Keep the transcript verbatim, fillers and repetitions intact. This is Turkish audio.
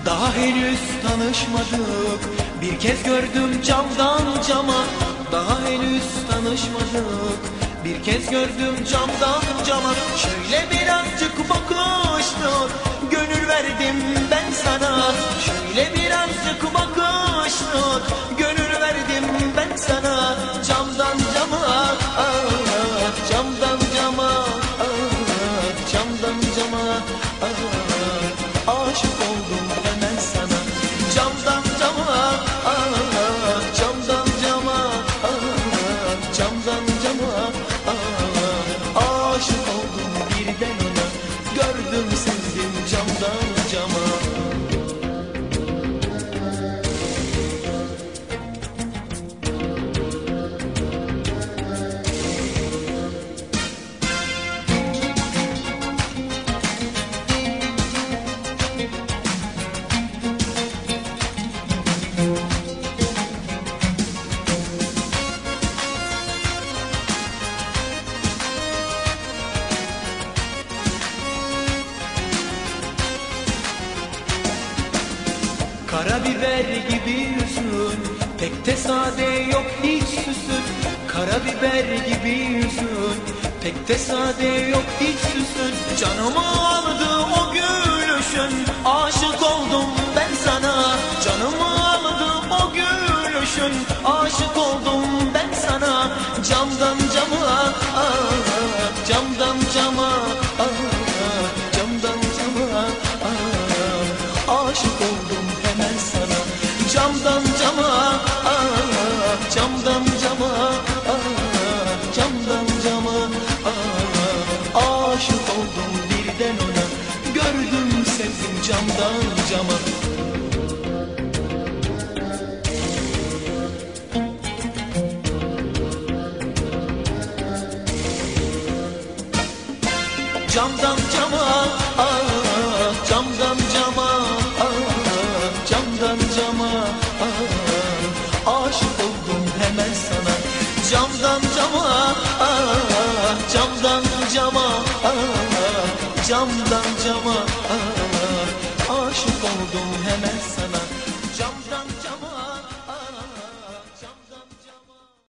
Daha henüz tanışmadık, bir kez gördüm camdan cama. Daha henüz tanışmadık, bir kez gördüm camdan cama. Şöyle birazcık bakıştık, gönül verdim ben sana. Şöyle birazcık bakıştık, gönül verdim ben sana. Camdan cama, ah, camdan cama, ah, camdan cama, ah, aşık oldum hemen sana. Camdan cama, ah, camdan cama, ah, camdan cama, ah, aşık oldum birden ona. Gördüm sevdim camdan cama. Karabiber gibi yüzün, pek de sade yok hiç süsün. Karabiber gibi yüzün, pek de sade yok hiç süsün. Canımı aldı o gülüşün, aşık oldum ben sana. Canımı aldı o gülüşün, aşık oldum ben sana. Camdan cama, ah, camdan cama, ah, camdan cama, ah, aşık oldum hemen sana. Camdan cama, ah, camdan cama, ah, camdan cama, ah, aşık oldum birden ona. Gördüm sevdim camdan cama. Camdan cama, ah, camdan cama, ah, camdan cama, ah, aşık oldum hemen sana. Camdan cama, ah, camdan cama, ah, camdan cama, ah, aşık oldum hemen sana.